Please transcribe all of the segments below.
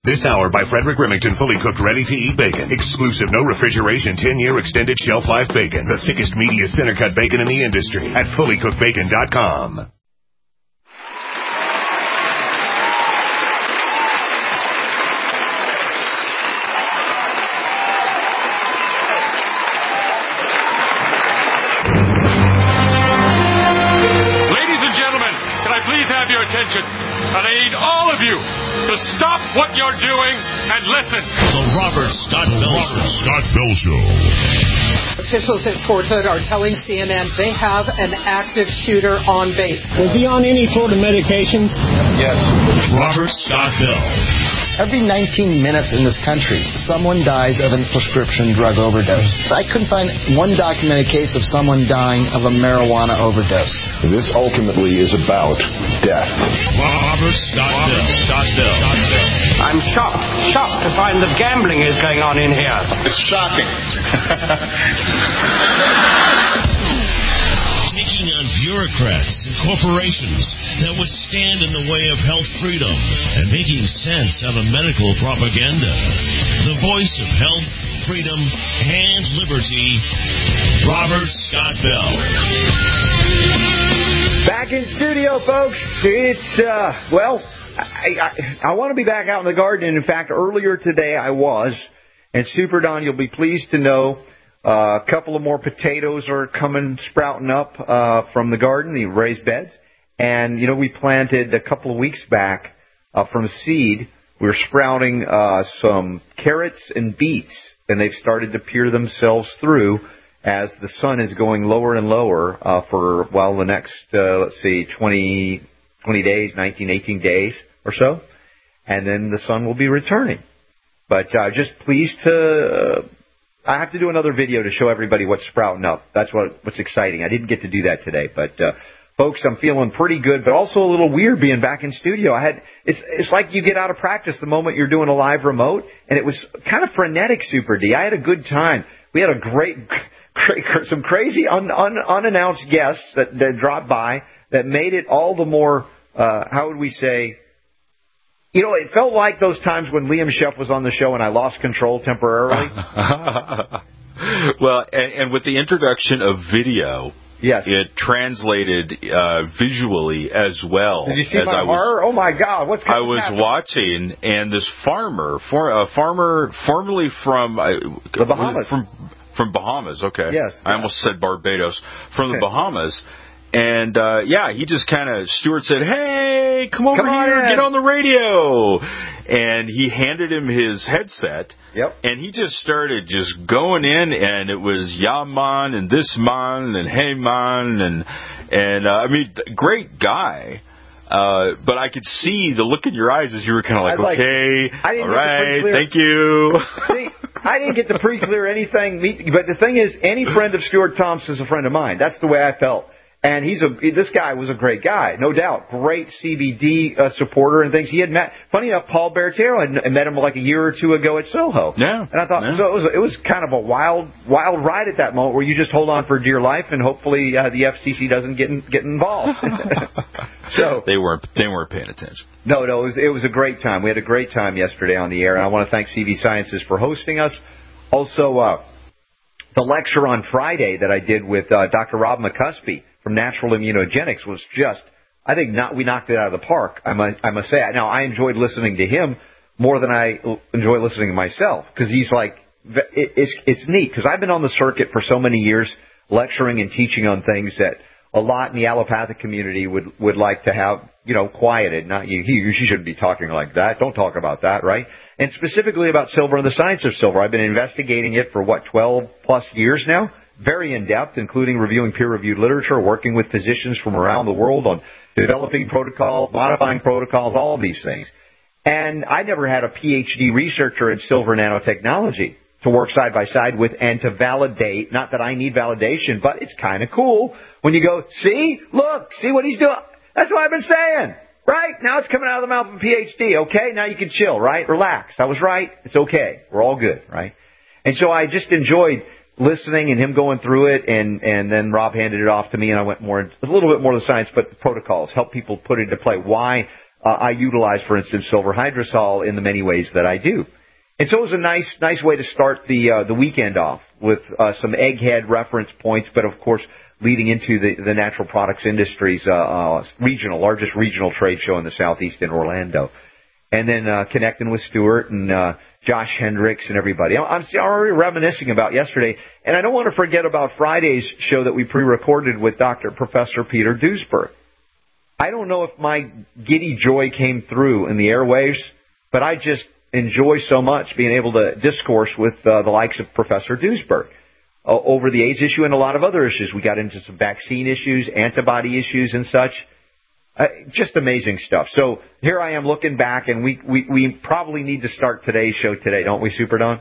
This hour by Frederick Remington, fully cooked, ready-to-eat bacon. Exclusive, no refrigeration, 10-year extended shelf life bacon. The thickest, meatiest, center-cut bacon in the industry at fullycookedbacon.com. Your attention, and I need all of you to stop what you're doing and listen. The Robert Scott Bell Show. Officials at Fort Hood are telling CNN they have an active shooter on base. Was he on any sort of medications? Yes. Robert Scott Bell. Every 19 minutes in this country, someone dies of a prescription drug overdose. I couldn't find one documented case of someone dying of a marijuana overdose. This ultimately is about death. Robert Scott Bell. I'm shocked to find that gambling is going on in here. It's shocking. Taking on bureaucrats and corporations that would stand in the way of health freedom and making sense out of medical propaganda. The voice of health, freedom, and liberty, Robert Scott Bell. Back in studio, folks. It's, I want to be back out in the garden. In fact, earlier today I was. And Super Don, you'll be pleased to know a couple of more potatoes are sprouting up from the garden, the raised beds. And, we planted a couple of weeks back from seed. We were sprouting some carrots and beets, and they've started to peer themselves through as the sun is going lower and lower for, the next, 20 days, 18 days or so. And then the sun will be returning. But just pleased to... I have to do another video to show everybody what's sprouting up. That's what's exciting. I didn't get to do that today. But, folks, I'm feeling pretty good, but also a little weird being back in studio. It's like you get out of practice the moment you're doing a live remote, and it was kind of frenetic, Super D. I had a good time. We had some crazy unannounced guests that dropped by that made it all the more, how would we say, it felt like those times when Liam Sheff was on the show and I lost control temporarily. Well, and with the introduction of video, yes, it translated visually as well. Did you see my horror? Oh my God! What's going on? I was watching, and this farmer, formerly from the Bahamas, from Bahamas. Okay, yes, I almost said Barbados. From the Bahamas. And, he just Stuart said, hey, come over here, get on the radio. And he handed him his headset. Yep. And he just started going in, and it was yeah, man, and this man, and hey, man, and great guy. But I could see the look in your eyes as you were okay, all right, thank you. See, I didn't get to pre-clear anything, but the thing is, any friend of Stuart Thompson is a friend of mine. That's the way I felt. And this guy was a great guy, no doubt. Great CBD supporter and things. He had met, funny enough, Paul Bertero and met him like a year or two ago at Soho. Yeah. And I thought, so it was kind of a wild ride at that moment where you just hold on for dear life and hopefully the FCC doesn't get involved. So they weren't paying attention. No, it was a great time. We had a great time yesterday on the air, and I want to thank CV Sciences for hosting us. Also, the lecture on Friday that I did with Dr. Rob McCuspy from Natural Immunogenics was just, I think we knocked it out of the park, I must say. Now, I enjoyed listening to him more than I enjoy listening to myself, because he's like, it's neat, because I've been on the circuit for so many years lecturing and teaching on things that a lot in the allopathic community would like to have, quieted. Not you shouldn't be talking like that. Don't talk about that, right? And specifically about silver and the science of silver. I've been investigating it for 12 plus years now. Very in-depth, including reviewing peer-reviewed literature, working with physicians from around the world on developing protocols, modifying protocols, all of these things. And I never had a PhD researcher in silver nanotechnology to work side by side with and to validate. Not that I need validation, but it's kind of cool when you go, see what he's doing. That's what I've been saying, right? Now it's coming out of the mouth of a PhD, okay? Now you can chill, right? Relax. I was right. It's okay. We're all good, right? And so I just enjoyed listening and him going through it, and then Rob handed it off to me, and I went a little bit more to the science, but the protocols, help people put into play. Why I utilize, for instance, silver hydrosol in the many ways that I do. And so it was a nice way to start the weekend off with some egghead reference points, but of course leading into the natural products industry's largest regional trade show in the Southeast in Orlando. And then connecting with Stuart and Josh Hendricks and everybody. I'm already reminiscing about yesterday, and I don't want to forget about Friday's show that we pre-recorded with Professor Peter Duesberg. I don't know if my giddy joy came through in the airwaves, but I just enjoy so much being able to discourse with the likes of Professor Duesberg over the AIDS issue and a lot of other issues. We got into some vaccine issues, antibody issues and such. Just amazing stuff. So here I am looking back, and we probably need to start today's show today, don't we, Super Don?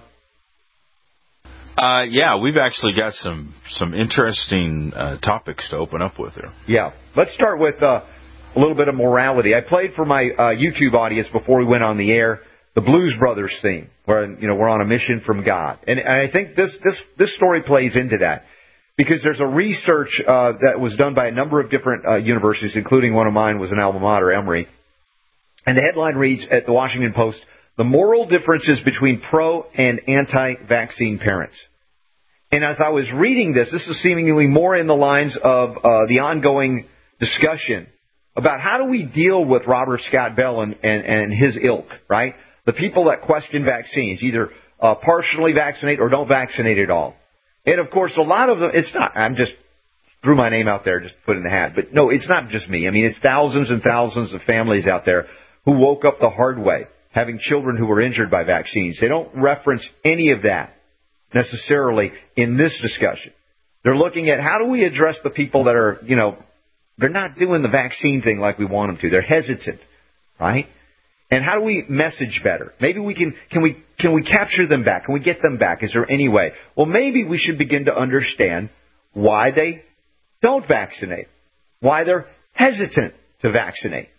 Yeah, we've actually got some interesting topics to open up with here. Yeah. Let's start with a little bit of morality. I played for my YouTube audience before we went on the air the Blues Brothers theme, where we're on a mission from God, and I think this story plays into that. Because there's a research that was done by a number of different universities, including one of mine was an alma mater, Emory. And the headline reads at the Washington Post, "The Moral Differences Between Pro and Anti-Vaccine Parents." And as I was reading this is seemingly more in the lines of the ongoing discussion about how do we deal with Robert Scott Bell and his ilk, right? The people that question vaccines, either partially vaccinate or don't vaccinate at all. And, of course, a lot of them, it's not, I'm just threw my name out there just to put in the hat. But, no, it's not just me. I mean, it's thousands and thousands of families out there who woke up the hard way, having children who were injured by vaccines. They don't reference any of that necessarily in this discussion. They're looking at how do we address the people that are, they're not doing the vaccine thing like we want them to. They're hesitant, right? And how do we message better? Maybe we can we capture them back? Can we get them back? Is there any way? Well, maybe we should begin to understand why they don't vaccinate, why they're hesitant to vaccinate.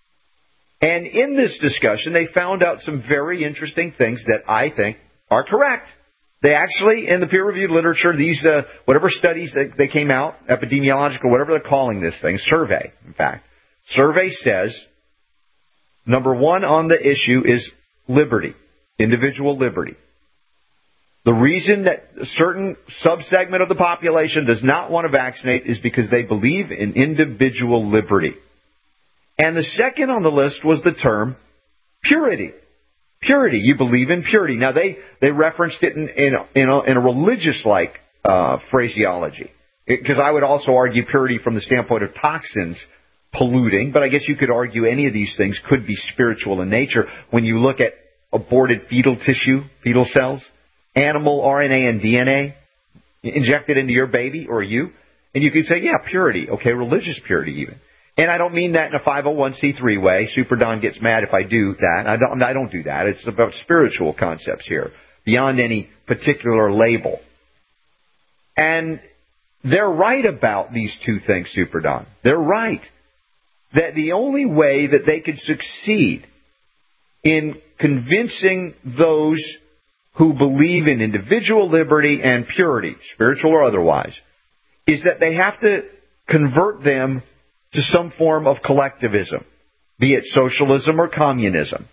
And in this discussion, they found out some very interesting things that I think are correct. They actually, in the peer-reviewed literature, these whatever studies that they came out, epidemiological, whatever they're calling this thing, survey, in fact, survey says, number one on the issue is liberty, individual liberty. The reason that a certain subsegment of the population does not want to vaccinate is because they believe in individual liberty. And the second on the list was the term purity. Purity, you believe in purity. Now, they referenced it in a religious-like phraseology, because I would also argue purity from the standpoint of toxins polluting, but I guess you could argue any of these things could be spiritual in nature when you look at aborted fetal tissue, fetal cells, animal RNA and DNA injected into your baby or you, and you could say, yeah, purity, okay, religious purity even. And I don't mean that in a 501c3 way. Super Don gets mad if I do that. I don't do that. It's about spiritual concepts here, beyond any particular label. And they're right about these two things, Super Don. They're right. That the only way that they could succeed in convincing those who believe in individual liberty and purity, spiritual or otherwise, is that they have to convert them to some form of collectivism, be it socialism or communism.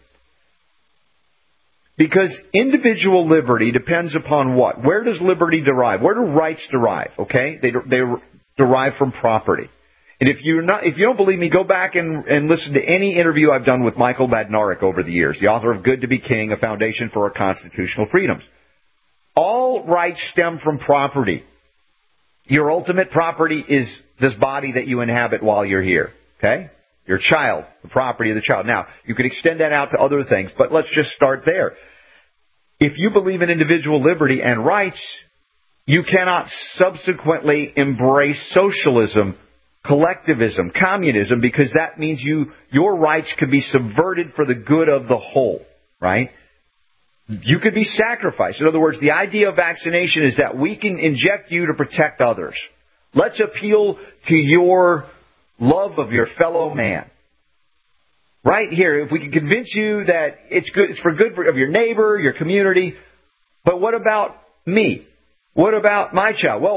Because individual liberty depends upon what? Where does liberty derive? Where do rights derive? Okay? They derive from property. And if you don't believe me, go back and listen to any interview I've done with Michael Badnarik over the years, the author of Good to Be King, A Foundation for Our Constitutional Freedoms. All rights stem from property. Your ultimate property is this body that you inhabit while you're here. Okay? Your child, the property of the child. Now, you could extend that out to other things, but let's just start there. If you believe in individual liberty and rights, you cannot subsequently embrace socialism, collectivism, communism, because that means your rights could be subverted for the good of the whole, right? You could be sacrificed. In other words, the idea of vaccination is that we can inject you to protect others. Let's appeal to your love of your fellow man. Right here, if we can convince you that it's good, it's for good of your neighbor, your community, but what about me? What about my child? Well,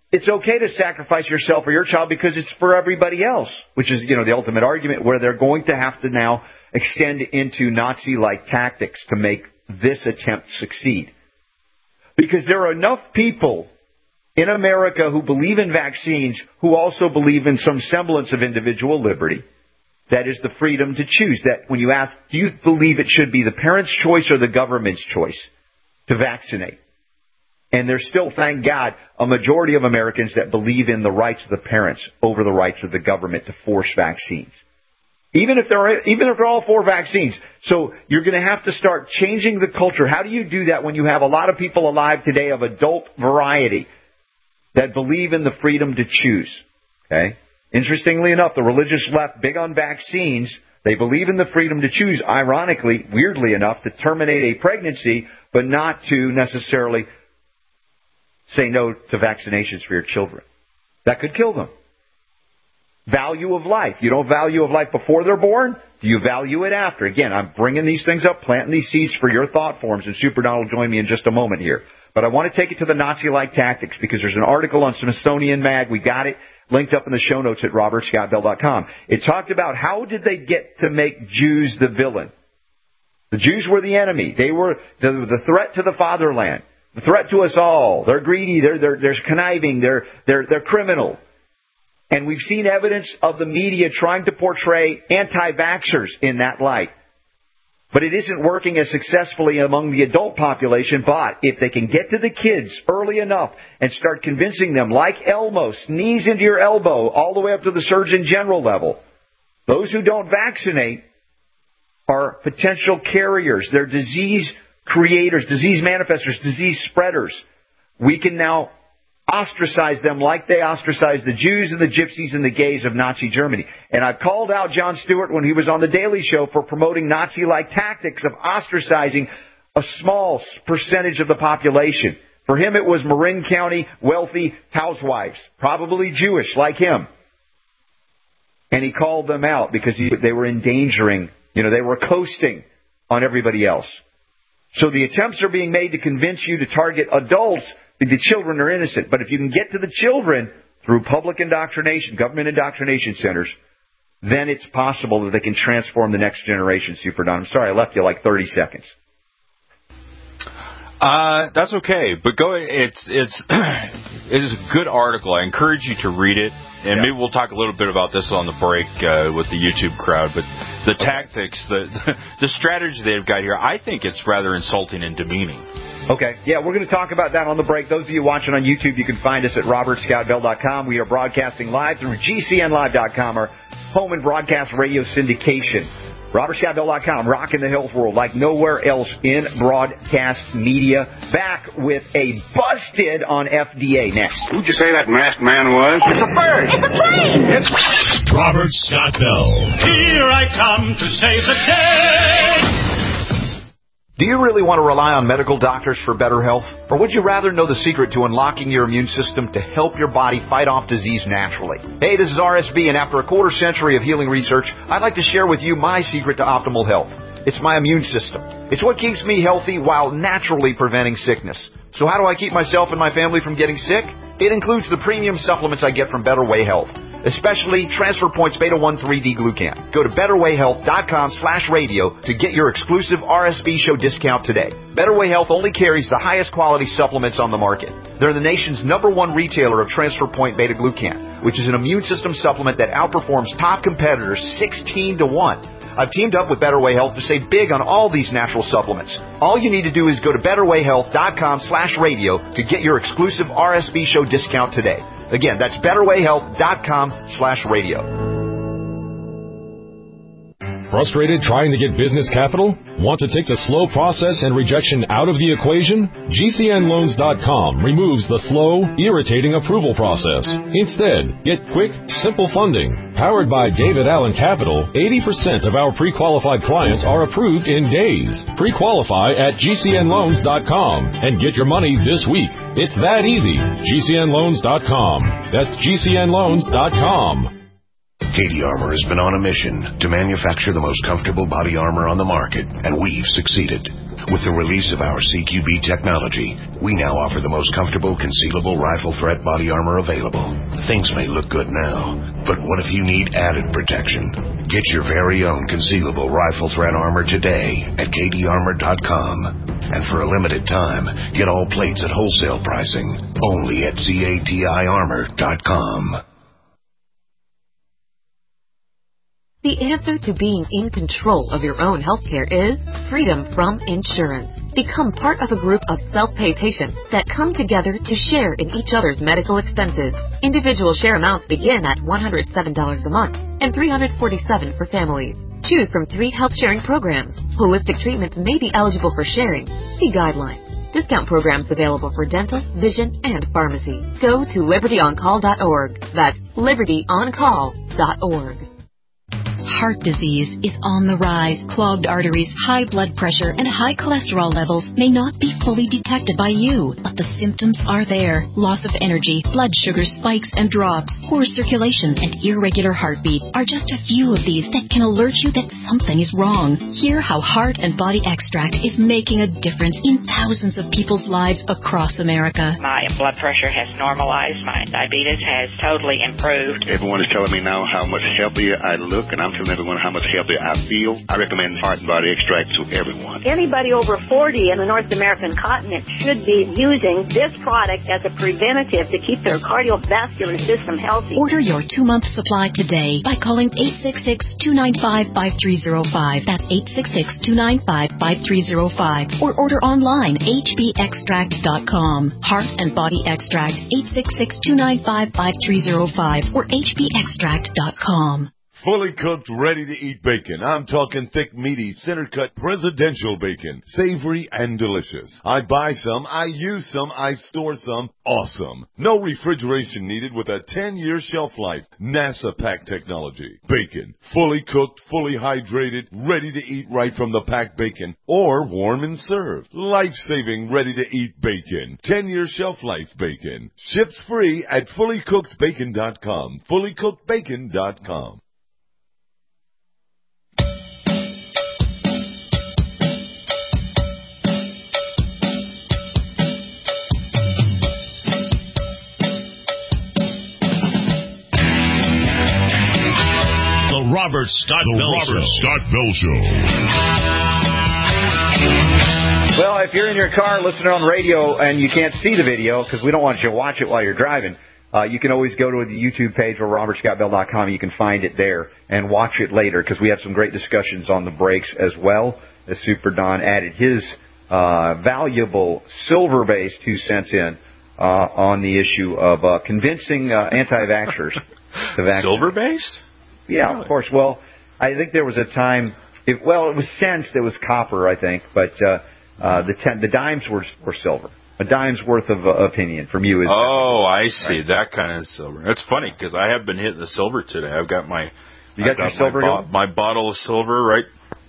it's okay to sacrifice yourself or your child because it's for everybody else, which is, the ultimate argument where they're going to have to now extend into Nazi-like tactics to make this attempt succeed. Because there are enough people in America who believe in vaccines who also believe in some semblance of individual liberty. That is the freedom to choose. That when you ask, do you believe it should be the parent's choice or the government's choice to vaccinate? And there's still, thank God, a majority of Americans that believe in the rights of the parents over the rights of the government to force vaccines. Even if they're all for vaccines. So you're going to have to start changing the culture. How do you do that when you have a lot of people alive today of adult variety that believe in the freedom to choose? Okay? Interestingly enough, the religious left, big on vaccines, they believe in the freedom to choose, ironically, weirdly enough, to terminate a pregnancy, but not to necessarily say no to vaccinations for your children. That could kill them. Value of life. You don't value of life before they're born? Do you value it after? Again, I'm bringing these things up, planting these seeds for your thought forms, and Super Don will join me in just a moment here. But I want to take it to the Nazi-like tactics because there's an article on Smithsonian Mag. We got it linked up in the show notes at robertscottbell.com. It talked about how did they get to make Jews the villain. The Jews were the enemy. They were the threat to the fatherland. The threat to us all. They're greedy. They're conniving. They're criminal. And we've seen evidence of the media trying to portray anti-vaxxers in that light. But it isn't working as successfully among the adult population. But if they can get to the kids early enough and start convincing them, like Elmo, sneeze into your elbow all the way up to the Surgeon General level, those who don't vaccinate are potential carriers. They're disease creators, disease manifestors, disease spreaders. We can now ostracize them like they ostracized the Jews and the gypsies and the gays of Nazi Germany. And I've called out Jon Stewart when he was on The Daily Show for promoting Nazi-like tactics of ostracizing a small percentage of the population. For him, it was Marin County wealthy housewives, probably Jewish like him. And he called them out because they were endangering, they were coasting on everybody else. So the attempts are being made to convince you to target adults. The children are innocent. But if you can get to the children through public indoctrination, government indoctrination centers, then it's possible that they can transform the next generation, Super Don. I'm sorry, I left you like 30 seconds. That's okay. But it is a good article. I encourage you to read it. And maybe we'll talk a little bit about this on the break with the YouTube crowd. But the tactics, the strategy they've got here, I think it's rather insulting and demeaning. Okay. Yeah, we're going to talk about that on the break. Those of you watching on YouTube, you can find us at robertscottbell.com. We are broadcasting live through GCNlive.com, our home and broadcast radio syndication. robertscottbell.com, rocking the health world like nowhere else in broadcast media. Back with a busted on FDA next. Who'd you say that masked man was? It's a bird. It's a plane. It's Robert Scott Bell. Here I come to save the day. Do you really want to rely on medical doctors for better health? Or would you rather know the secret to unlocking your immune system to help your body fight off disease naturally? Hey, this is RSB, and after a quarter century of healing research, I'd like to share with you my secret to optimal health. It's my immune system. It's what keeps me healthy while naturally preventing sickness. So how do I keep myself and my family from getting sick? It includes the premium supplements I get from Better Way Health, especially Transfer Points Beta-1 3D-Glucan. Go to BetterWayHealth.com/radio to get your exclusive RSB show discount today. Better Way Health only carries the highest quality supplements on the market. They're the nation's #1 retailer of Transfer Point Beta-Glucan, which is an immune system supplement that outperforms top competitors 16-1. I've teamed up with Better Way Health to save big on all these natural supplements. All you need to do is go to BetterWayHealth.com/radio to get your exclusive RSB show discount today. Again, that's BetterWayHealth.com/radio. Frustrated trying to get business capital? Want to take the slow process and rejection out of the equation? GCNloans.com removes the slow, irritating approval process. Instead, get quick, simple funding. Powered by David Allen Capital, 80% of our pre-qualified clients are approved in days. Pre-qualify at GCNloans.com and get your money this week. It's that easy. GCNloans.com. That's GCNloans.com. Katie Armour has been on a mission to manufacture the most comfortable body armor on the market, and we've succeeded. With the release of our CQB technology, we now offer the most comfortable concealable rifle threat body armor available. Things may look good now, but what if you need added protection? Get your very own concealable rifle threat armor today at kdarmor.com. And for a limited time, get all plates at wholesale pricing only at CATIarmor.com. The answer to being in control of your own healthcare is freedom from insurance. Become part of a group of self-pay patients that come together to share in each other's medical expenses. Individual share amounts begin at $107 a month and $347 for families. Choose from 3 health-sharing programs. Holistic treatments may be eligible for sharing. See guidelines. Discount programs available for dental, vision, and pharmacy. Go to libertyoncall.org. That's libertyoncall.org. Heart disease is on the rise. Clogged arteries, high blood pressure, and high cholesterol levels may not be fully detected by you, but the symptoms are there. Loss of energy, blood sugar spikes and drops, poor circulation, and irregular heartbeat are just a few of these that can alert you that something is wrong. Hear how Heart and Body Extract is making a difference in thousands of people's lives across America. My blood pressure has normalized. My diabetes has totally improved. Everyone is telling me now how much healthier I look, and I'm telling everyone how much healthier I feel. I recommend Heart and Body Extract to everyone. Anybody over 40 in the North American continent should be using this product as a preventative to keep their cardiovascular system healthy. Order your 2-month supply today by calling 866-295-5305. That's 866-295-5305. Or order online, hbextract.com. Heart and Body Extract, 866-295-5305 or hbextract.com. Fully cooked, ready-to-eat bacon. I'm talking thick, meaty, center-cut presidential bacon. Savory and delicious. I buy some, I use some, I store some. Awesome. No refrigeration needed with a 10-year shelf life. NASA pack technology. Bacon. Fully cooked, fully hydrated, ready to eat right from the packed bacon. Or warm and served. Life-saving, ready-to-eat bacon. 10-year shelf life bacon. Ships free at fullycookedbacon.com. Fullycookedbacon.com. Robert Scott Bell Show. Well, if you're in your car listening on radio and you can't see the video because we don't want you to watch it while you're driving, you can always go to the YouTube page or robertscottbell.com. You can find it there and watch it later because we have some great discussions on the breaks as well. As Super Don added his valuable silver-based 2 cents in on the issue of convincing anti-vaxxers to vaccinate. Silver-based? Yeah, of course. Well, I think there was a time. It was cents. It was copper, I think, but the dimes were silver. A dime's worth of opinion from you. Oh, I see. Right. That kind of silver. That's funny because I have been hitting the silver today. I've got my my bottle of silver right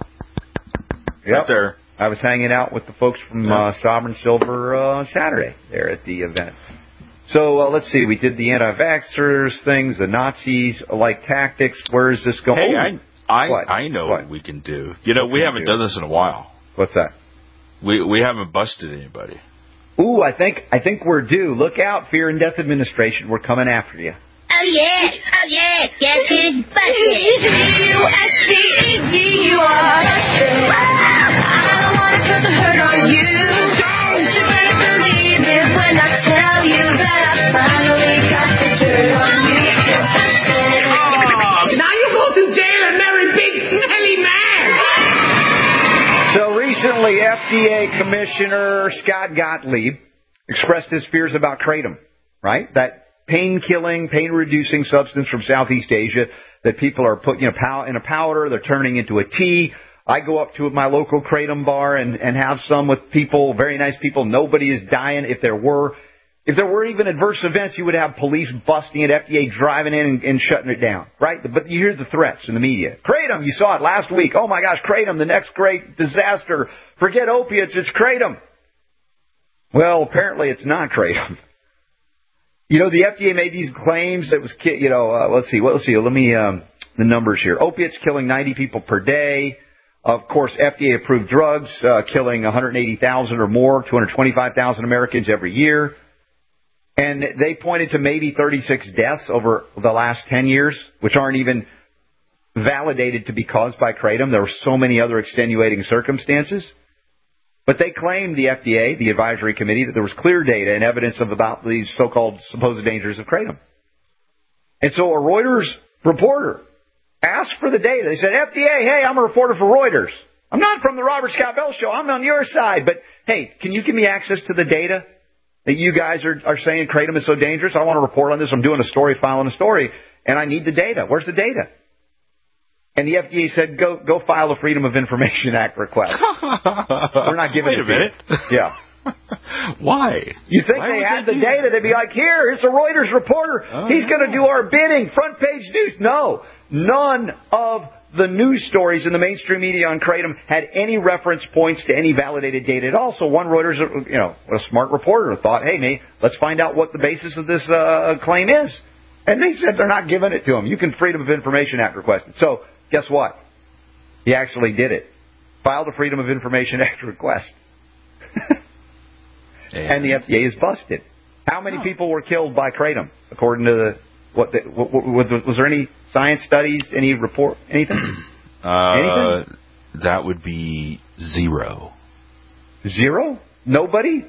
there. I was hanging out with the folks from Sovereign Silver Saturday there at the event. So let's see. We did the anti-vaxxers things, the Nazis-like tactics. Where is this going? Hey, I know what we can do. You know, we haven't done this in a while. What's that? We haven't busted anybody. Ooh, I think we're due. Look out, Fear and Death Administration. We're coming after you. Oh, yeah. Guess who's busted? U-S-C-E-D-U-R. I don't want to put the hurt on you. Don't you better believe it when I tell you that I finally got the dirt on you. You're busted. Now you go to jail and marry big smelly man. So recently, FDA Commissioner Scott Gottlieb expressed his fears about kratom, right? That pain-killing, pain-reducing substance from Southeast Asia that people are putting in a powder, they're turning into a tea. I go up to my local kratom bar and have some with people, very nice people. Nobody is dying. If there were even adverse events, you would have police busting it, FDA driving in and shutting it down, right? But you hear the threats in the media. Kratom, you saw it last week. Oh, my gosh, kratom, the next great disaster. Forget opiates, it's kratom. Well, apparently it's not kratom. You know, the FDA made these claims that was, let's see. Let me, the numbers here. Opiates killing 90 people per day. Of course, FDA-approved drugs killing 180,000 or more, 225,000 Americans every year. And they pointed to maybe 36 deaths over the last 10 years, which aren't even validated to be caused by kratom. There were so many other extenuating circumstances. But they claimed, the FDA, the advisory committee, that there was clear data and evidence about these so-called supposed dangers of kratom. And so a Reuters reporter asked for the data. They said, FDA, hey, I'm a reporter for Reuters. I'm not from the Robert Scott Bell Show. I'm on your side. But, hey, can you give me access to the data that you guys are saying kratom is so dangerous? I want to report on this. I'm doing a story, filing a story, and I need the data. Where's the data? And the FDA said, go file a Freedom of Information Act request. We're not giving it to you. Wait a minute. Yeah. Why? You think they had the data? They'd be like, here's a Reuters reporter. He's going to do our bidding. Front page news. No. None of the news stories in the mainstream media on kratom had any reference points to any validated data at all. So one Reuters, a smart reporter thought, hey, let's find out what the basis of this claim is. And they said they're not giving it to him. You can Freedom of Information Act request it. So guess what? He actually did it. Filed a Freedom of Information Act request. And the FDA is busted. How many people were killed by kratom, according to was there any science studies, any report, anything? Anything? That would be 0. 0? Nobody?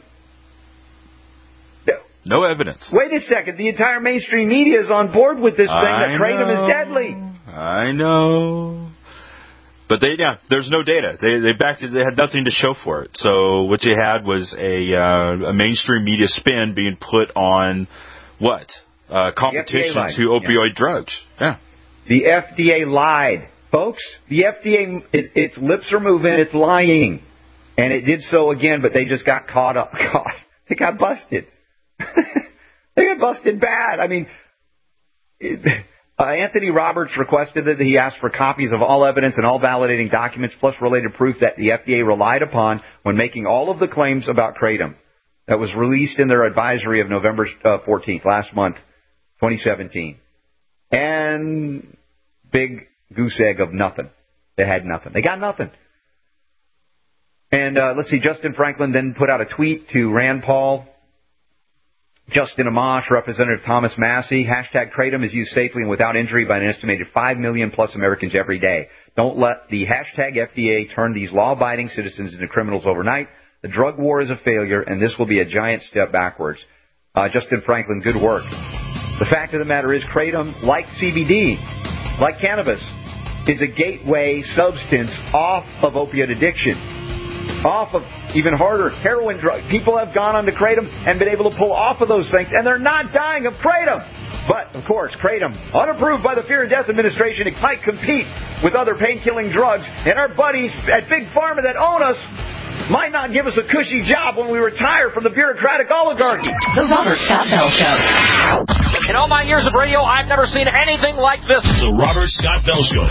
No evidence. Wait a second. The entire mainstream media is on board with this thing that kratom is deadly. I know. But there's no data. They backed it. They had nothing to show for it. So what you had was a mainstream media spin being put on what? Competition to opioid drugs. Yeah. The FDA lied, folks. The FDA, its lips are moving. It's lying, and it did so again. But they just got caught up. They got busted. They got busted bad. I mean. Anthony Roberts requested that he asked for copies of all evidence and all validating documents, plus related proof that the FDA relied upon when making all of the claims about kratom that was released in their advisory of November 14th, last month, 2017. And big goose egg of nothing. They had nothing. They got nothing. And let's see, Justin Franklin then put out a tweet to Rand Paul, Justin Amash, Representative Thomas Massey. Hashtag kratom is used safely and without injury by an estimated 5 million plus Americans every day. Don't let the hashtag FDA turn these law-abiding citizens into criminals overnight. The drug war is a failure, and this will be a giant step backwards. Justin Franklin, good work. The fact of the matter is kratom, like CBD, like cannabis, is a gateway substance off of opiate addiction. Off of, even harder, heroin drugs. People have gone onto kratom and been able to pull off of those things, and they're not dying of kratom. But, of course, kratom, unapproved by the Fear and Death Administration, it might compete with other pain-killing drugs, and our buddies at Big Pharma that own us might not give us a cushy job when we retire from the bureaucratic oligarchy. The Robert Scott Bell Show. In all my years of radio, I've never seen anything like this. The Robert Scott Bell Show.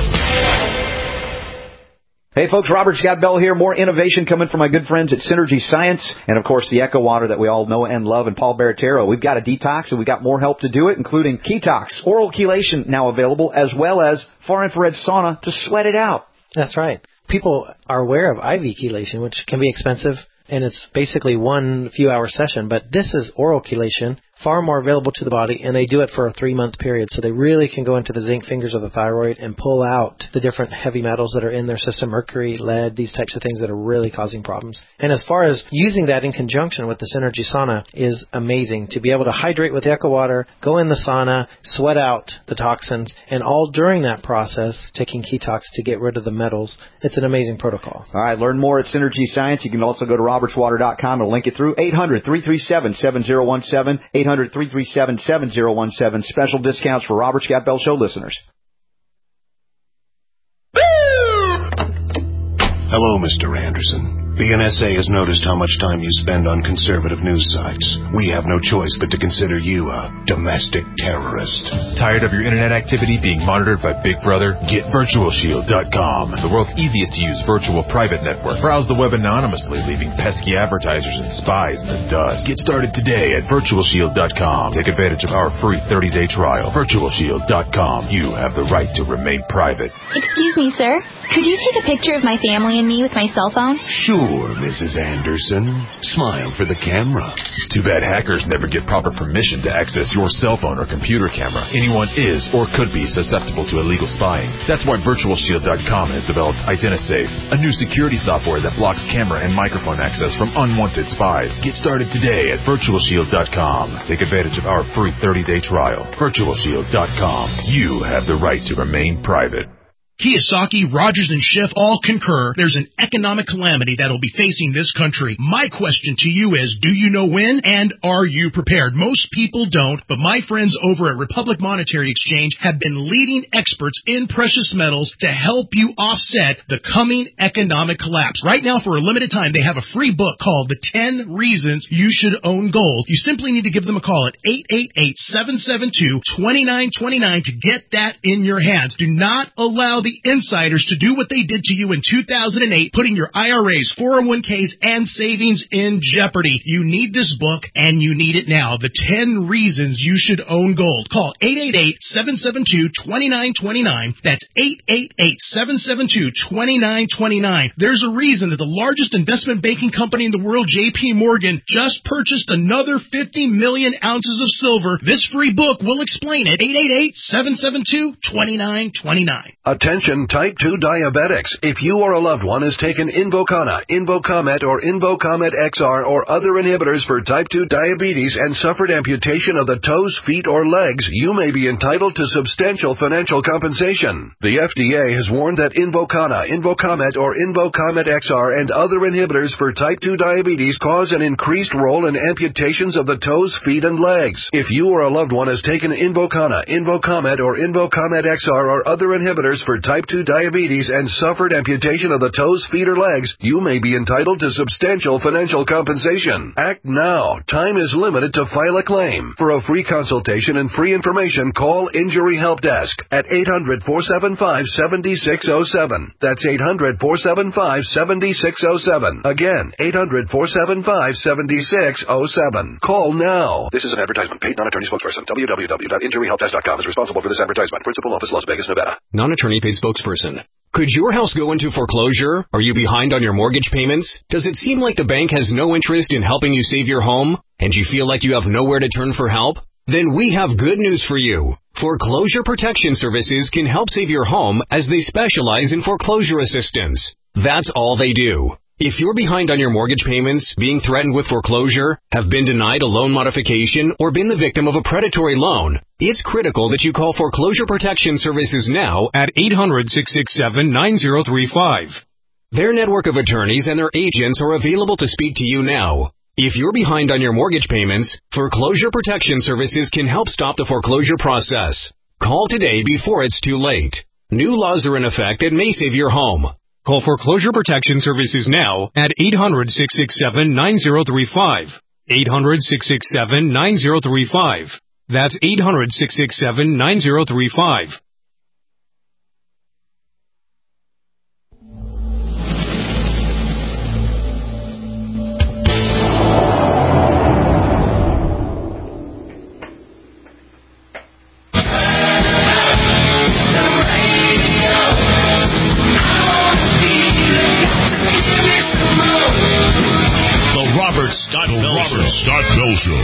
Hey folks, Robert Scott Bell here. More innovation coming from my good friends at Synergy Science. And of course the Echo Water that we all know and love, and Paul Baratero. We've got a detox and we've got more help to do it, including Ketox, oral chelation now available, as well as far infrared sauna to sweat it out. That's right. People are aware of IV chelation, which can be expensive, and it's basically one few-hour session. But this is oral chelation, far more available to the body, and they do it for a 3-month period. So they really can go into the zinc fingers of the thyroid and pull out the different heavy metals that are in their system, mercury, lead, these types of things that are really causing problems. And as far as using that in conjunction with the Synergy sauna is amazing. To be able to hydrate with Echo Water, go in the sauna, sweat out the toxins, and all during that process, taking Ketox to get rid of the metals. It's an amazing protocol. All right, learn more at Synergy Science. You can also go to robertswater.com and link it through 800-337-7017, 800-337-7017. Special discounts for Robert Scott Bell Show listeners. Hello, Mr. Anderson. The NSA has noticed how much time you spend on conservative news sites. We have no choice but to consider you a domestic terrorist. Tired of your internet activity being monitored by Big Brother? Get VirtualShield.com, the world's easiest to use virtual private network. Browse the web anonymously, leaving pesky advertisers and spies in the dust. Get started today at VirtualShield.com. Take advantage of our free 30-day trial. VirtualShield.com. You have the right to remain private. Excuse me, sir. Could you take a picture of my family and me with my cell phone? Sure, Mrs. Anderson. Smile for the camera. Too bad hackers never get proper permission to access your cell phone or computer camera. Anyone is or could be susceptible to illegal spying. That's why VirtualShield.com has developed IdentiSafe, a new security software that blocks camera and microphone access from unwanted spies. Get started today at VirtualShield.com. Take advantage of our free 30-day trial. VirtualShield.com. You have the right to remain private. Kiyosaki, Rogers, and Schiff all concur there's an economic calamity that will be facing this country. My question to you is, do you know when, and are you prepared? Most people don't, but my friends over at Republic Monetary Exchange have been leading experts in precious metals to help you offset the coming economic collapse. Right now, for a limited time, they have a free book called The 10 Reasons You Should Own Gold. You simply need to give them a call at 888-772-2929 to get that in your hands. Do not allow the insiders to do what they did to you in 2008, putting your IRAs, 401ks, and savings in jeopardy. You need this book, and you need it now. The 10 Reasons You Should Own Gold. Call 888-772-2929. That's 888-772-2929. There's a reason that the largest investment banking company in the world, J.P. Morgan, just purchased another 50 million ounces of silver. This free book will explain it. 888-772-2929. Attention type 2 diabetics. If you or a loved one has taken Invokana, Invokamet, or Invokamet XR or other inhibitors for type 2 diabetes and suffered amputation of the toes, feet, or legs, you may be entitled to substantial financial compensation. The FDA has warned that Invokana, Invokamet, or Invokamet XR and other inhibitors for type 2 diabetes cause an increased role in amputations of the toes, feet, and legs. If you or a loved one has taken Invokana, Invokamet, or Invokamet XR or other inhibitors for type 2 diabetes and suffered amputation of the toes, feet, or legs, you may be entitled to substantial financial compensation. Act now. Time is limited to file a claim. For a free consultation and free information, call Injury Help Desk at 800-475-7607. That's 800-475-7607. Again, 800-475-7607. Call now. This is an advertisement. Paid non-attorney spokesperson. www.injuryhelpdesk.com is responsible for this advertisement. Principal office, Las Vegas, Nevada. Non-attorney paid spokesperson. Could your house go into foreclosure? Are you behind on your mortgage payments? Does it seem like the bank has no interest in helping you save your home? And you feel like you have nowhere to turn for help? Then we have good news for you. Foreclosure Protection Services can help save your home as they specialize in foreclosure assistance. That's all they do. If you're behind on your mortgage payments, being threatened with foreclosure, have been denied a loan modification, or been the victim of a predatory loan, it's critical that you call Foreclosure Protection Services now at 800-667-9035. Their network of attorneys and their agents are available to speak to you now. If you're behind on your mortgage payments, Foreclosure Protection Services can help stop the foreclosure process. Call today before it's too late. New laws are in effect that may save your home. Call Foreclosure Protection Services now at 800-667-9035. 800-667-9035. That's 800-667-9035. Scott Bell Show.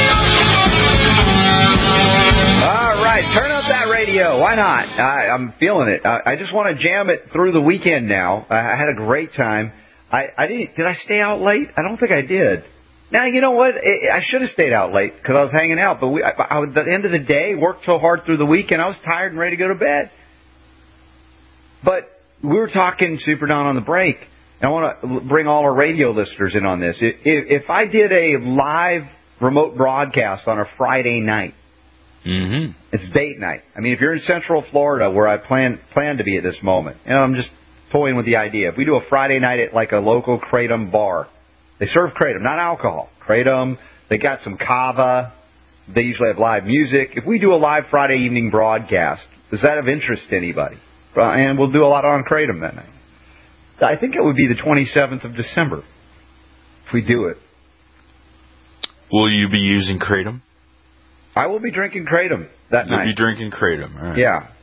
All right, turn up that radio. Why not? I'm feeling it. I just want to jam it through the weekend now. I had a great time. Did I stay out late? I don't think I did. Now, you know what? I should have stayed out late because I was hanging out. But at the end of the day, worked so hard through the weekend, I was tired and ready to go to bed. But we were talking, Super Don, on the break. I want to bring all our radio listeners in on this. If I did a live remote broadcast on a Friday night, it's date night. I mean, if you're in Central Florida, where I plan to be at this moment, and I'm just toying with the idea, if we do a Friday night at like a local Kratom bar, they serve Kratom, not alcohol. Kratom, they got some kava. They usually have live music. If we do a live Friday evening broadcast, is that of interest to anybody? And we'll do a lot on Kratom that night. I think it would be the 27th of December if we do it. Will you be using Kratom? I will be drinking Kratom that night. You'll be drinking Kratom, all right. Yeah.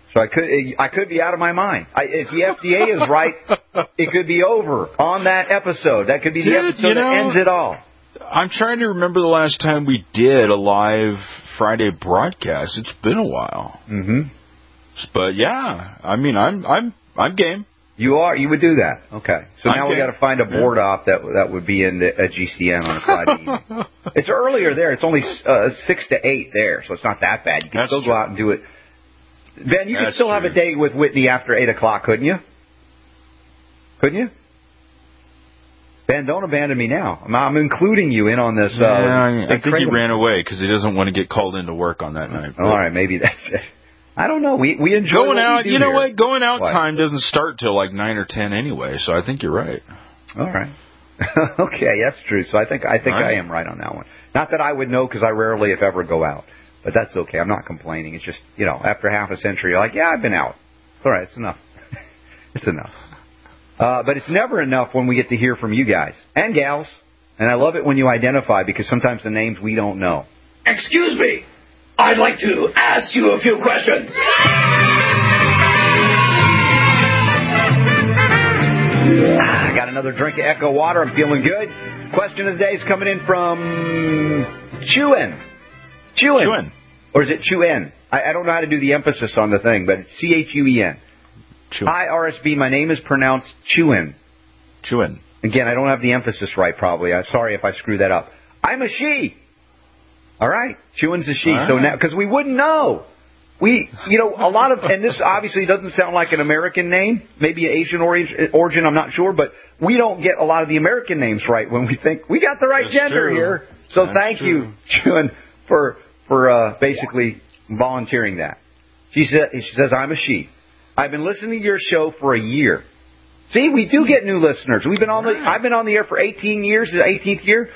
So I could be out of my mind. If the FDA is right, it could be over on that episode. That could be the episode that ends it all. I'm trying to remember the last time we did a live Friday broadcast. It's been a while. Mm-hmm. But yeah, I mean, I'm game. You are. You would do that. Okay. So now we game. got to find a board op that would be in a GCN on a Friday evening. It's earlier there. It's only 6 to 8 there, so it's not that bad. You can still go out and do it. Ben, you could still have a day with Whitney after 8 o'clock, couldn't you? Couldn't you? Ben, don't abandon me now. I'm including you in on this. I think he ran away because he doesn't want to get called into work on that night. All right, maybe that's it. I don't know. We enjoy going out. You know what? Going out time doesn't start till like 9 or 10 anyway. So I think you're right. All right. Okay, that's true. So I think I am right on that one. Not that I would know because I rarely, if ever, go out. But that's okay. I'm not complaining. It's just, after half a century, you're like, yeah, I've been out. All right, it's enough. It's enough. But it's never enough when we get to hear from you guys and gals. And I love it when you identify because sometimes the names we don't know. Excuse me. I'd like to ask you a few questions. I got another drink of Echo water. I'm feeling good. Question of the day is coming in from Chewin. Or is it Chewin? I don't know how to do the emphasis on the thing, but it's Chuen. Hi, RSB. My name is pronounced Chewin. Again, I don't have the emphasis right, probably. I'm sorry if I screw that up. I'm a she. All right. Chewin's a she. Right. So now, because we wouldn't know. A lot of, and this obviously doesn't sound like an American name, maybe an Asian origin, I'm not sure, but we don't get a lot of the American names right when we think we got the right gender here. So thank you, Chewin, for basically volunteering that. She says, I'm a she. I've been listening to your show for a year. See, we do get new listeners. I've been on the air for 18 years, the 18th year,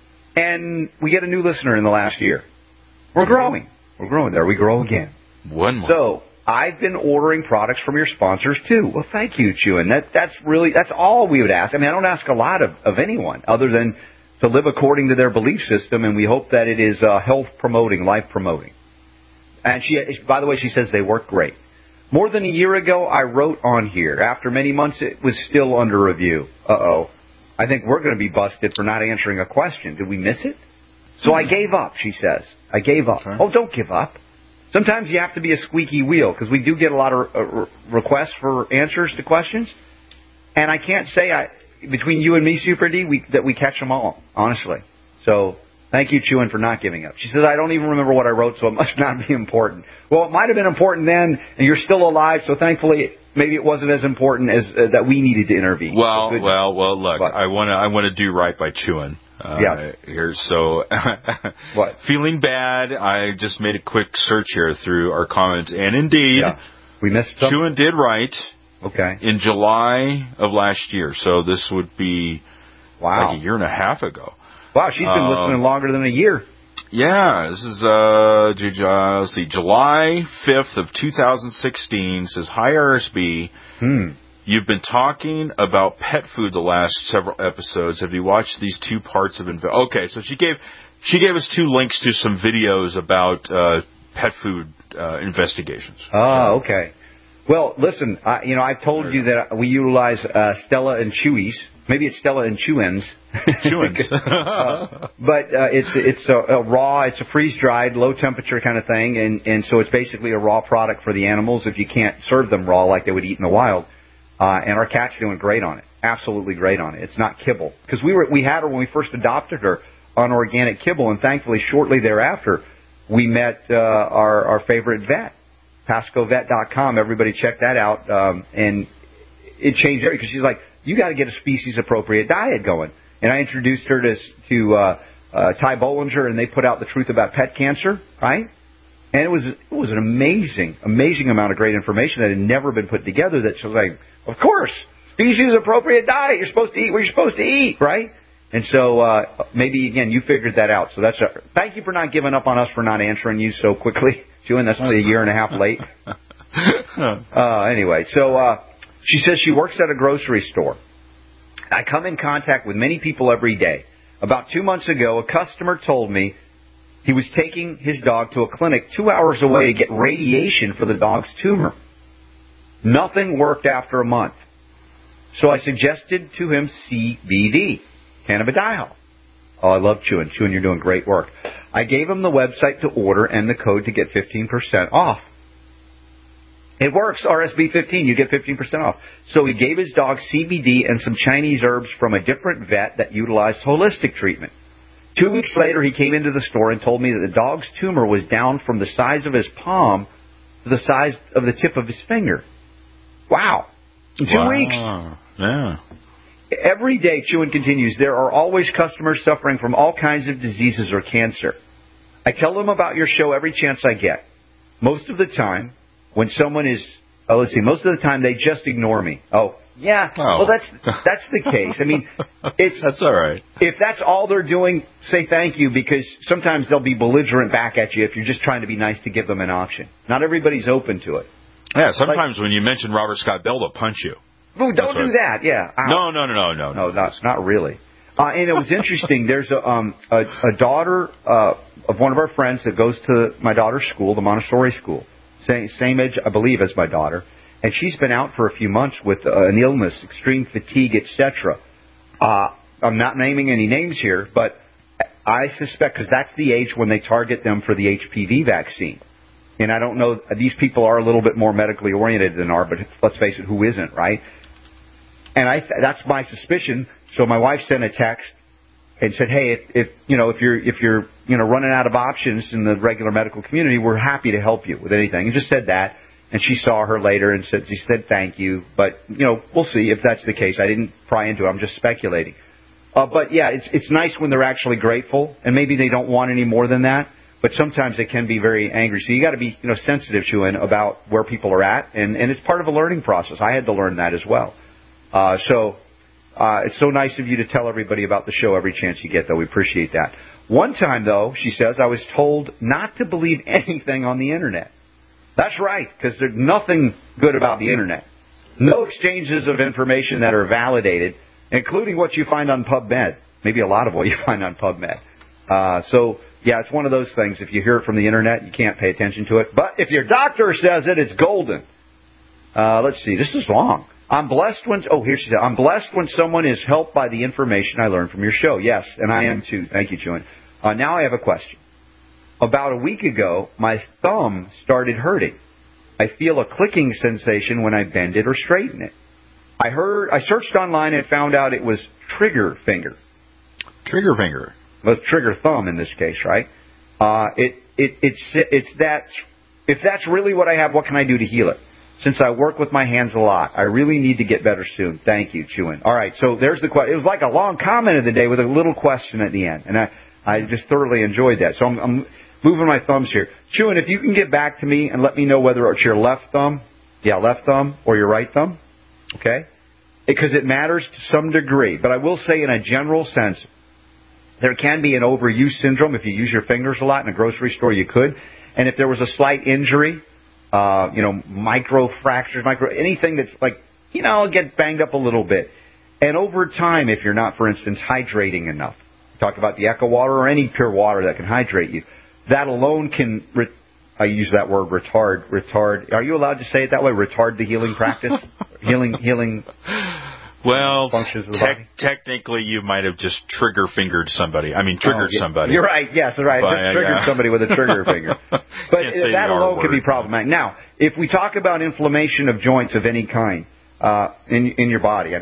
and we get a new listener in the last year. We're growing. There we grow again. One more. So I've been ordering products from your sponsors too. Well, thank you, Chewin. That's all we would ask. I mean, I don't ask a lot of anyone other than to live according to their belief system, and we hope that it is health promoting, life promoting. And by the way, she says they work great. More than a year ago, I wrote on here. After many months, it was still under review. Uh-oh. I think we're going to be busted for not answering a question. Did we miss it? So I gave up, she says. I gave up. Okay. Oh, don't give up. Sometimes you have to be a squeaky wheel because we do get a lot of requests for answers to questions. And I can't say between you and me, Super D, that we catch them all, honestly. So thank you, Chewin, for not giving up. She says, I don't even remember what I wrote, so it must not be important. Well, it might have been important then, and you're still alive, so thankfully maybe it wasn't as important as that we needed to intervene. Well, look, but I want to do right by Chewin. Here, so what? Feeling bad. I just made a quick search here through our comments, and indeed, we missed something. Chewin did write. Okay. In July of last year, so this would be like a year and a half ago. Wow, she's been listening longer than a year. Yeah, this is let's see, July 5th of 2016. Says, hi RSB. You've been talking about pet food the last several episodes. Have you watched these 2 parts of Okay, so she gave us 2 links to some videos about pet food investigations. Oh, okay. Well, listen, I've told you that we utilize Stella and Chewies. Maybe it's Stella and Chewins. But it's a raw, it's a freeze-dried, low-temperature kind of thing, and so it's basically a raw product for the animals if you can't serve them raw like they would eat in the wild. And our cat's doing great on it, absolutely great on it. It's not kibble. Because we had her when we first adopted her on organic kibble, and thankfully shortly thereafter we met our favorite vet, PascoVet.com. Everybody check that out. And it changed everything because she's like, you got to get a species-appropriate diet going. And I introduced her to Ty Bollinger, and they put out The Truth About Pet Cancer, right? And it was an amazing amount of great information that had never been put together. That she was like, of course, species-appropriate diet. You're supposed to eat what you're supposed to eat, right? And so maybe, again, you figured that out. So thank you for not giving up on us for not answering you so quickly, Chewin. That's only a year and a half late. Anyway, so she says she works at a grocery store. I come in contact with many people every day. About 2 months ago, a customer told me He was taking his dog to a clinic 2 hours away to get radiation for the dog's tumor. Nothing worked after a month. So I suggested to him CBD, cannabidiol. Oh, I love Chewin. Chewin, you're doing great work. I gave him the website to order and the code to get 15% off. It works, RSB15, you get 15% off. So he gave his dog CBD and some Chinese herbs from a different vet that utilized holistic treatment. 2 weeks later, he came into the store and told me that the dog's tumor was down from the size of his palm to the size of the tip of his finger. Wow. In 2 weeks. Yeah. Every day, Chewin continues, there are always customers suffering from all kinds of diseases or cancer. I tell them about your show every chance I get. Most of the time, when someone is, most of the time they just ignore me. Oh, yeah. Oh. Well, that's the case. I mean, that's all right. If that's all they're doing, say thank you, because sometimes they'll be belligerent back at you if you're just trying to be nice to give them an option. Not everybody's open to it. Yeah, sometimes when you mention Robert Scott Bell, they'll punch you. Oh, don't do that. Yeah. No. No, not really. And it was interesting. There's a daughter of one of our friends that goes to my daughter's school, the Montessori school, same age, I believe, as my daughter, and she's been out for a few months with an illness, extreme fatigue, etc. I'm not naming any names here, but I suspect because that's the age when they target them for the HPV vaccine. And I don't know, these people are a little bit more medically oriented than are, but let's face it, who isn't, right? And that's my suspicion. So my wife sent a text and said, "Hey, if you're running out of options in the regular medical community, we're happy to help you with anything." And just said that. And she saw her later and she said thank you, but we'll see if that's the case. I didn't pry into it. I'm just speculating. But yeah, it's nice when they're actually grateful, and maybe they don't want any more than that. But sometimes they can be very angry. So you got to be sensitive to it about where people are at, and it's part of a learning process. I had to learn that as well. So it's so nice of you to tell everybody about the show every chance you get, though. We appreciate that. One time, though, she says, I was told not to believe anything on the Internet. That's right, because there's nothing good about the Internet. No exchanges of information that are validated, including what you find on PubMed. Maybe a lot of what you find on PubMed. So, yeah, it's one of those things. If you hear it from the Internet, you can't pay attention to it. But if your doctor says it, it's golden. Let's see. This is long. I'm blessed when someone is helped by the information I learned from your show. Yes, and I am too. Thank you, Joan. Now I have a question. About a week ago, my thumb started hurting. I feel a clicking sensation when I bend it or straighten it. I searched online and found out it was trigger finger. Trigger finger. Well, trigger thumb in this case, right? It's that. If that's really what I have, what can I do to heal it? Since I work with my hands a lot, I really need to get better soon. Thank you, Chewin. All right, so there's the question. It was like a long comment of the day with a little question at the end, and I just thoroughly enjoyed that. So I'm moving my thumbs here. Chewin, if you can get back to me and let me know whether it's your left thumb, or your right thumb, okay? Because it matters to some degree. But I will say in a general sense, there can be an overuse syndrome. If you use your fingers a lot in a grocery store, you could. And if there was a slight injury, micro fractures, anything that's like, get banged up a little bit. And over time, if you're not, for instance, hydrating enough, talk about the Echo water or any pure water that can hydrate you, that alone can, I use that word, retard. Are you allowed to say it that way? Retard the healing practice? healing functions of the body? Technically, you might have just triggered somebody. Somebody. You're right. Yes, right. Just triggered somebody with a trigger finger. But that alone can be problematic. Now, if we talk about inflammation of joints of any kind in your body,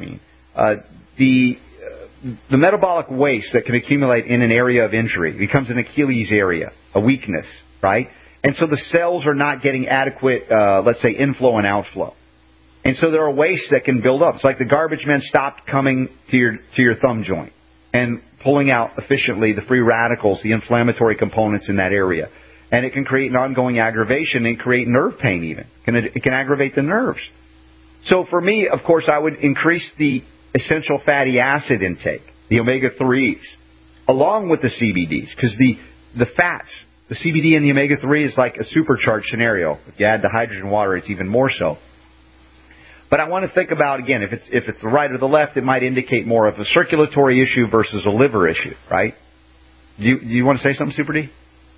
the metabolic waste that can accumulate in an area of injury becomes an Achilles area, a weakness, right? And so the cells are not getting adequate, let's say, inflow and outflow. And so there are wastes that can build up. It's like the garbage men stopped coming to your thumb joint and pulling out efficiently the free radicals, the inflammatory components in that area. And it can create an ongoing aggravation and create nerve pain even. It can aggravate the nerves. So for me, of course, I would increase the essential fatty acid intake, the omega-3s, along with the CBDs, because the fats, the CBD and the omega-3 is like a supercharged scenario. If you add the hydrogen water, it's even more so. But I want to think about, again, if it's the right or the left, it might indicate more of a circulatory issue versus a liver issue, right? Do you want to say something, Super D?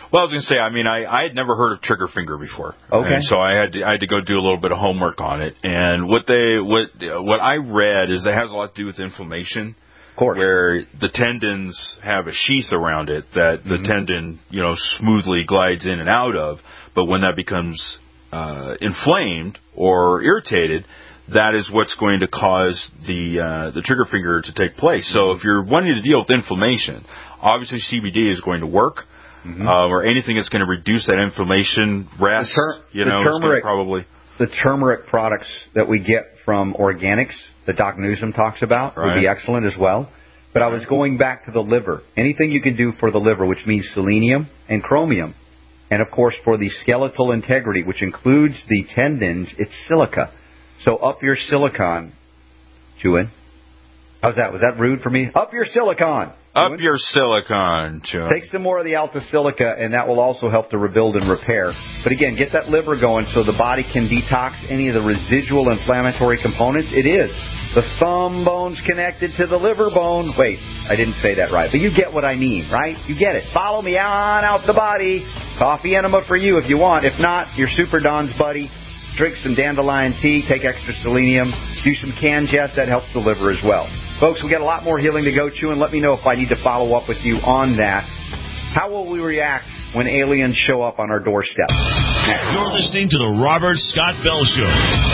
Well, I was going to say, I mean, I had never heard of trigger finger before. Okay. And so I had to go do a little bit of homework on it. And what I read is it has a lot to do with inflammation. Of course. Where the tendons have a sheath around it that the tendon, smoothly glides in and out of. But when that becomes inflamed or irritated, that is what's going to cause the trigger finger to take place. So if you're wanting to deal with inflammation, obviously CBD is going to work, or anything that's going to reduce that inflammation rest. The turmeric, probably the turmeric products that we get from organics that Doc Newsom talks about would be excellent as well. But I was going back to the liver. Anything you can do for the liver, which means selenium and chromium. And, of course, for the skeletal integrity, which includes the tendons, it's silica. So up your silicon, Chewin. How's that? Was that rude for me? Up your silicon. Up your silicon, Chewin. Take some more of the alpha silica, and that will also help to rebuild and repair. But again, get that liver going so the body can detox any of the residual inflammatory components. It is. The thumb bone's connected to the liver bone. Wait, I didn't say that right. But you get what I mean, right? You get it. Follow me on out the body. Coffee enema for you if you want. If not, your Super Don's buddy. Drink some dandelion tea, take extra selenium, do some Can-Jess, that helps the liver as well. Folks, we got a lot more healing to go to, and let me know if I need to follow up with you on that. How will we react when aliens show up on our doorstep? Next. You're listening to The Robert Scott Bell Show.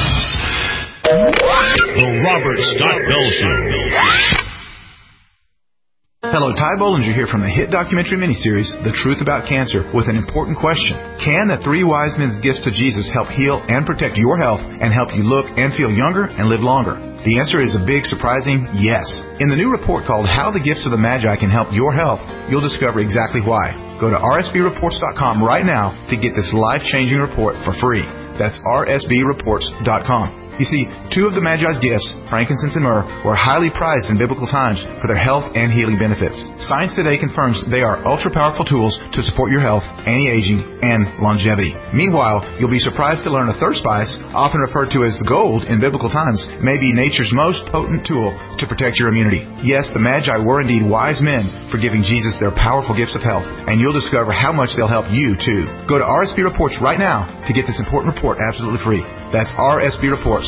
The Robert Scott Bell Show. Hello, Ty Bollinger here from the hit documentary miniseries, The Truth About Cancer, with an important question. Can the 3 wise men's gifts to Jesus help heal and protect your health and help you look and feel younger and live longer? The answer is a big, surprising yes. In the new report called How the Gifts of the Magi Can Help Your Health, you'll discover exactly why. Go to rsbreports.com right now to get this life-changing report for free. That's rsbreports.com. You see, 2 of the Magi's gifts, frankincense and myrrh, were highly prized in biblical times for their health and healing benefits. Science today confirms they are ultra-powerful tools to support your health, anti-aging, and longevity. Meanwhile, you'll be surprised to learn a third spice, often referred to as gold in biblical times, may be nature's most potent tool to protect your immunity. Yes, the Magi were indeed wise men for giving Jesus their powerful gifts of health, and you'll discover how much they'll help you, too. Go to RSB Reports right now to get this important report absolutely free. That's rsbreports.com.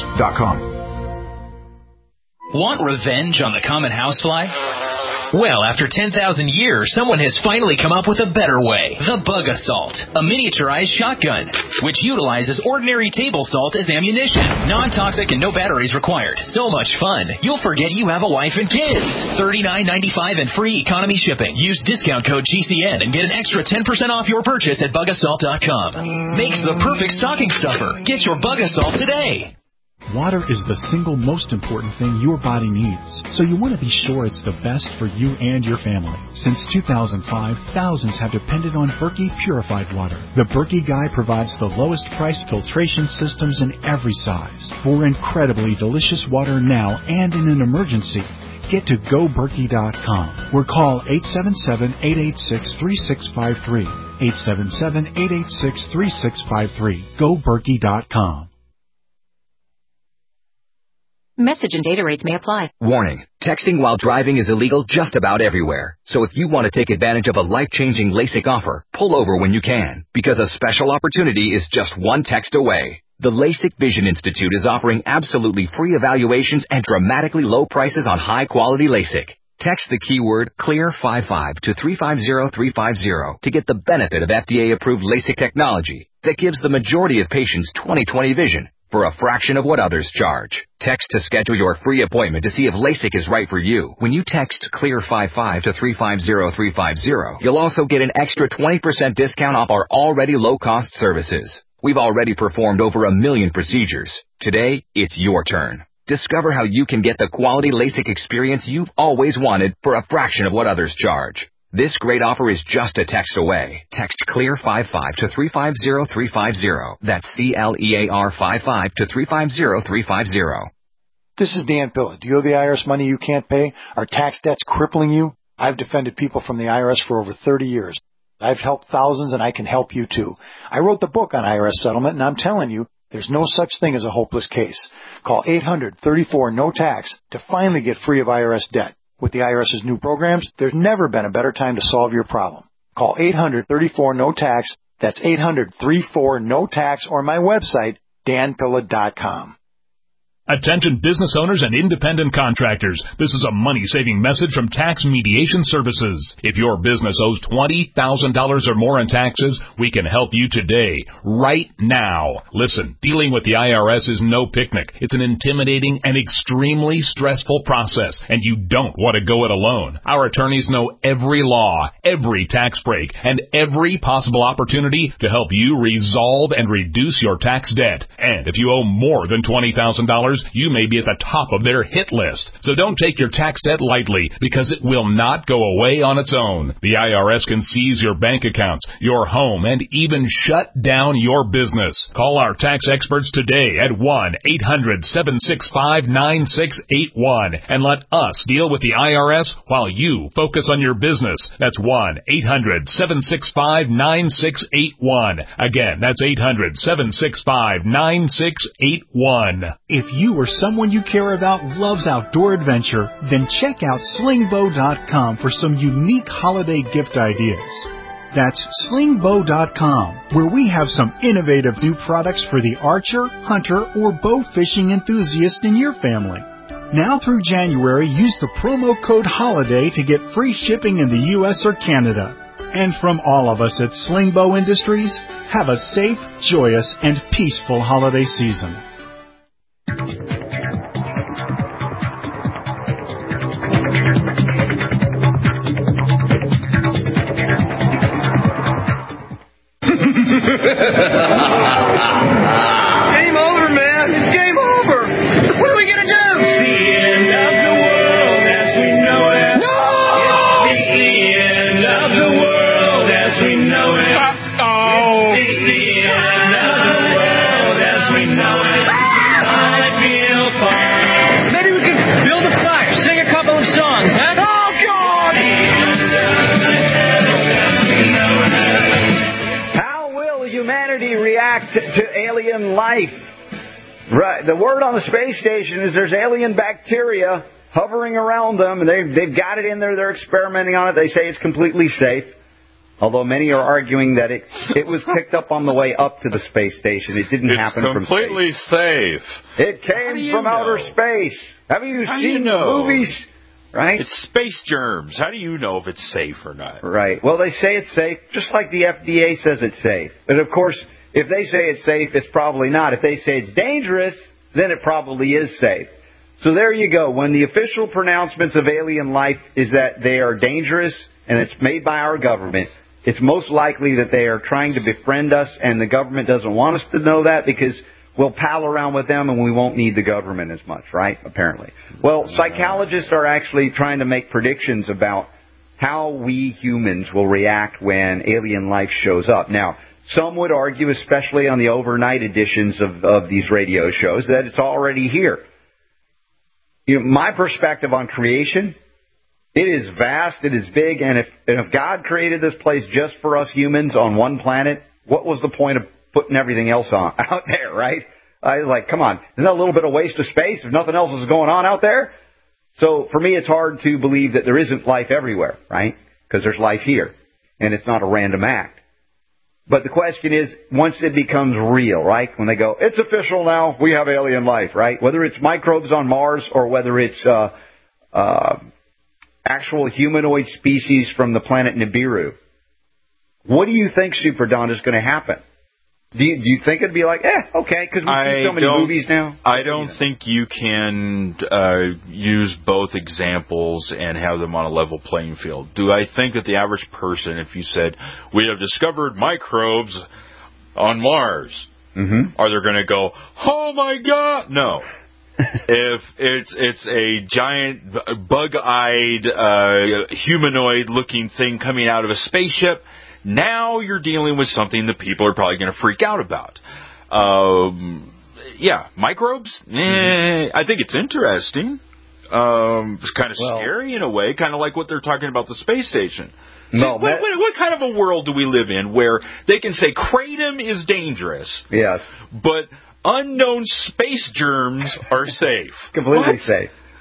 Want revenge on the common housefly? Well, after 10,000 years, someone has finally come up with a better way. The Bug Assault, a miniaturized shotgun, which utilizes ordinary table salt as ammunition. Non-toxic and no batteries required. So much fun, you'll forget you have a wife and kids. $39.95 and free economy shipping. Use discount code GCN and get an extra 10% off your purchase at bugassault.com. Makes the perfect stocking stuffer. Get your Bug Assault today. Water is the single most important thing your body needs, so you want to be sure it's the best for you and your family. Since 2005, thousands have depended on Berkey purified water. The Berkey Guy provides the lowest priced filtration systems in every size. For incredibly delicious water now and in an emergency, get to GoBerkey.com or call 877-886-3653. 877-886-3653. GoBerkey.com. Message and data rates may apply. Warning. Texting while driving is illegal just about everywhere. So if you want to take advantage of a life-changing LASIK offer, pull over when you can, because a special opportunity is just one text away. The LASIK Vision Institute is offering absolutely free evaluations and dramatically low prices on high-quality LASIK. Text the keyword CLEAR55 to 350350 to get the benefit of FDA-approved LASIK technology that gives the majority of patients 20/20 vision for a fraction of what others charge. Text to schedule your free appointment to see if LASIK is right for you. When you text CLEAR55 to 350350, you'll also get an extra 20% discount off our already low-cost services. We've already performed over 1 million procedures. Today, it's your turn. Discover how you can get the quality LASIK experience you've always wanted for a fraction of what others charge. This great offer is just a text away. Text CLEAR55 to 350350. That's CLEAR55 to 350350. This is Dan Pilla. Do you owe the IRS money you can't pay? Are tax debts crippling you? I've defended people from the IRS for over 30 years. I've helped thousands, and I can help you too. I wrote the book on IRS settlement, and I'm telling you, there's no such thing as a hopeless case. Call 800-34-NO-TAX to finally get free of IRS debt. With the IRS's new programs, there's never been a better time to solve your problem. Call 800-34-NO-TAX. That's 800-34-NO-TAX, or my website, danpilla.com. Attention business owners and independent contractors. This is a money-saving message from Tax Mediation Services. If your business owes $20,000 or more in taxes, we can help you today, right now. Listen, dealing with the IRS is no picnic. It's an intimidating and extremely stressful process, and you don't want to go it alone. Our attorneys know every law, every tax break, and every possible opportunity to help you resolve and reduce your tax debt. And if you owe more than $20,000, you may be at the top of their hit list. So don't take your tax debt lightly, because it will not go away on its own. The IRS can seize your bank accounts, your home, and even shut down your business. Call our tax experts today at 1-800-765-9681 and let us deal with the IRS while you focus on your business. That's 1-800-765-9681. Again, that's 800-765-9681. If you or someone you care about loves outdoor adventure, then check out slingbow.com for some unique holiday gift ideas. That's slingbow.com, where we have some innovative new products for the archer, hunter, or bow fishing enthusiast in your family. Now through January, use the promo code HOLIDAY to get free shipping in the U.S. or Canada. And from all of us at Slingbow Industries, have a safe, joyous, and peaceful holiday season. Game over, man. It's game over. What are we going to do? It's the end of the world as we know it. No! It's the end of the world as we know it. Uh-oh. It's the end of the world as we know it. I feel fine. Maybe we could build a fire, sing a couple of songs, huh? Oh, God! How will humanity react to alien life? Right. The word on the space station is there's alien bacteria hovering around them, and they've got it in there. They're experimenting on it. They say it's completely safe, although many are arguing that it was picked up on the way up to the space station. It didn't happen from space. It's completely safe. It came from outer space. Have you seen the movies? Right? It's space germs. How do you know if it's safe or not? Right. Well, they say it's safe, just like the FDA says it's safe. But, of course, if they say it's safe, it's probably not. If they say it's dangerous, then it probably is safe. So there you go. When the official pronouncements of alien life is that they are dangerous and it's made by our government, it's most likely that they are trying to befriend us, and the government doesn't want us to know that because we'll pal around with them and we won't need the government as much, right? Apparently. Well, psychologists are actually trying to make predictions about how we humans will react when alien life shows up. Now, some would argue, especially on the overnight editions of these radio shows, that it's already here. You know, my perspective on creation, it is vast, it is big, and if God created this place just for us humans on one planet, what was the point of putting everything else out there, right? I was like, come on, isn't that a little bit of waste of space if nothing else is going on out there? So for me, it's hard to believe that there isn't life everywhere, right? Because there's life here, and it's not a random act. But the question is, once it becomes real, right? When they go, it's official now, we have alien life, right? Whether it's microbes on Mars or whether it's actual humanoid species from the planet Nibiru. What do you think, Super Don, is going to happen? Do you think it'd be like, okay, because we see so many movies now? I don't think you can use both examples and have them on a level playing field. Do I think that the average person, if you said, we have discovered microbes on Mars, are they going to go, oh my God? No. If it's a giant bug-eyed humanoid-looking thing coming out of a spaceship, now you're dealing with something that people are probably going to freak out about. Microbes? I think it's interesting. It's kind of scary in a way, kind of like what they're talking about the space station. No, what kind of a world do we live in where they can say kratom is dangerous, yes, but unknown space germs are safe? Completely safe.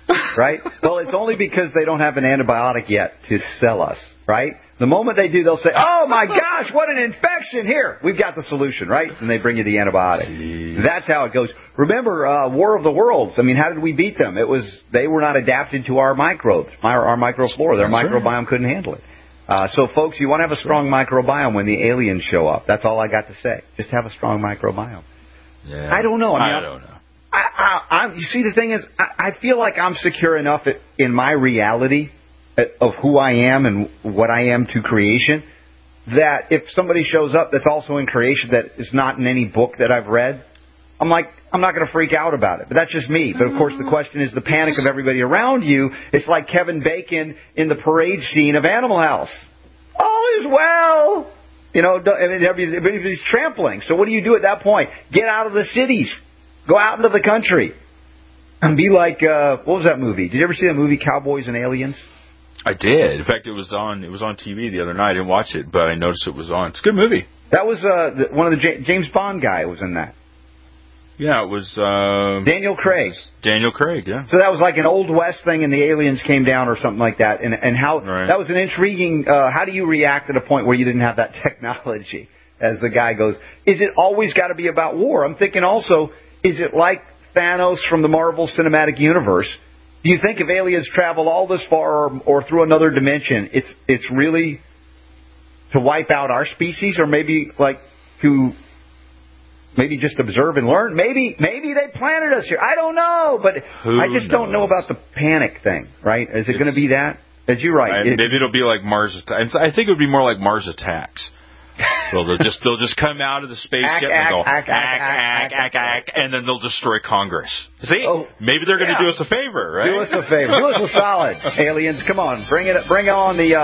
right? Well, it's only because they don't have an antibiotic yet to sell us, right? The moment they do, they'll say, oh, my gosh, what an infection. Here, we've got the solution, right? And they bring you the antibiotic. Jeez. That's how it goes. Remember, War of the Worlds. I mean, how did we beat them? They were not adapted to our microbes, our microflora. Their microbiome couldn't handle it. So, folks, you want to have a strong microbiome when the aliens show up. That's all I got to say. Just have a strong microbiome. Yeah. I don't know. I don't know. You see, the thing is, I feel like I'm secure enough in my reality of who I am and what I am to creation, that if somebody shows up that's also in creation that is not in any book that I've read, I'm not going to freak out about it. But that's just me. But, of course, the question is the panic of everybody around you. It's like Kevin Bacon in the parade scene of Animal House. All is well. You know, everybody's trampling. So what do you do at that point? Get out of the cities. Go out into the country. And be like, what was that movie? Did you ever see that movie, Cowboys and Aliens? I did. In fact, it was on TV the other night. I didn't watch it, but I noticed it was on. It's a good movie. That was one of the James Bond guy was in that. Yeah, it was Daniel Craig. Daniel Craig, yeah. So that was like an Old West thing, and the aliens came down or something like that. And how that was an intriguing. How do you react at a point where you didn't have that technology? As the guy goes, is it always got to be about war? I'm thinking also, is it like Thanos from the Marvel Cinematic Universe? Do you think if aliens travel all this far or through another dimension, it's really to wipe out our species, or maybe like to maybe just observe and learn? Maybe they planted us here. I don't know, but I just don't know about the panic thing, right? Is it going to be that? As you're right. Maybe it'll be like Mars. I think it would be more like Mars Attacks. Well, they'll just come out of the spaceship and go and then they'll destroy Congress. See, maybe they're going to do us a favor, right? Do us a favor. Do us a solid, aliens. Come on, bring on the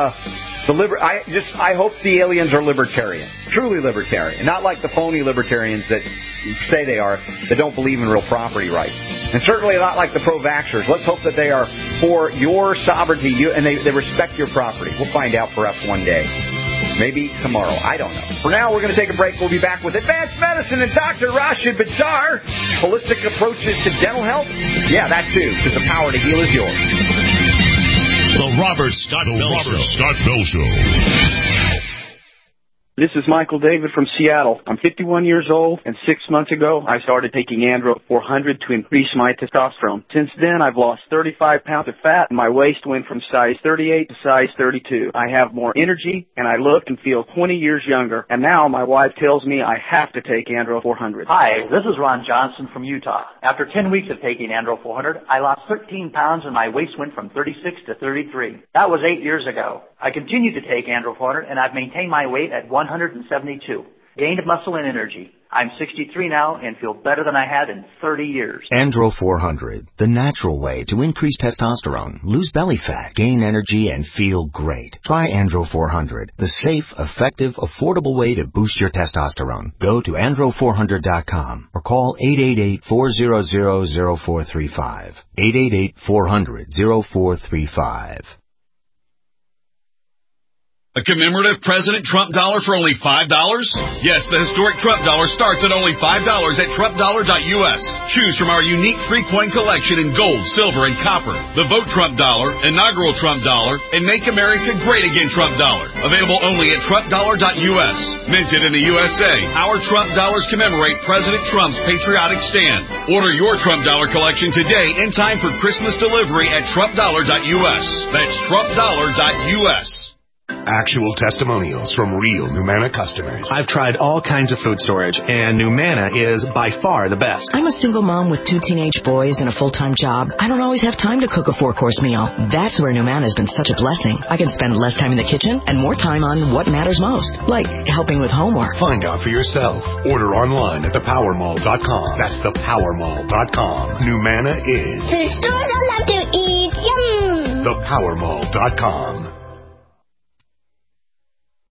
I hope the aliens are libertarian, truly libertarian, not like the phony libertarians that say they are, that don't believe in real property rights, and certainly not like the pro-vaxxers. Let's hope that they are for your sovereignty, and they respect your property. We'll find out perhaps one day. Maybe tomorrow. I don't know. For now, we're going to take a break. We'll be back with Advanced Medicine and Dr. Rashid Buttar. Holistic approaches to dental health? Yeah, that too, because the power to heal is yours. The Robert Scott Bell Show. This is Michael David from Seattle. I'm 51 years old, and 6 months ago, I started taking Andro 400 to increase my testosterone. Since then, I've lost 35 pounds of fat, and my waist went from size 38 to size 32. I have more energy, and I look and feel 20 years younger. And now my wife tells me I have to take Andro 400. Hi, this is Ron Johnson from Utah. After 10 weeks of taking Andro 400, I lost 13 pounds, and my waist went from 36 to 33. That was 8 years ago. I continue to take Andro 400, and I've maintained my weight at 172. Gained muscle and energy. I'm 63 now and feel better than I had in 30 years. Andro 400, the natural way to increase testosterone, lose belly fat, gain energy, and feel great. Try Andro 400, the safe, effective, affordable way to boost your testosterone. Go to andro400.com or call 888-400-0435. 888-400-0435. A commemorative President Trump dollar for only $5? Yes, the historic Trump dollar starts at only $5 at TrumpDollar.us. Choose from our unique 3-coin collection in gold, silver, and copper. The Vote Trump dollar, inaugural Trump dollar, and Make America Great Again Trump dollar. Available only at TrumpDollar.us. Minted in the USA, our Trump dollars commemorate President Trump's patriotic stand. Order your Trump dollar collection today in time for Christmas delivery at TrumpDollar.us. That's TrumpDollar.us. Actual testimonials from real Numana customers. I've tried all kinds of food storage, and Numana is by far the best. I'm a single mom with 2 teenage boys and a full-time job. I don't always have time to cook a 4-course meal. That's where Numana has been such a blessing. I can spend less time in the kitchen and more time on what matters most, like helping with homework. Find out for yourself. Order online at thepowermall.com. That's thepowermall.com. Numana is Food stores I love to eat. Yum! thepowermall.com.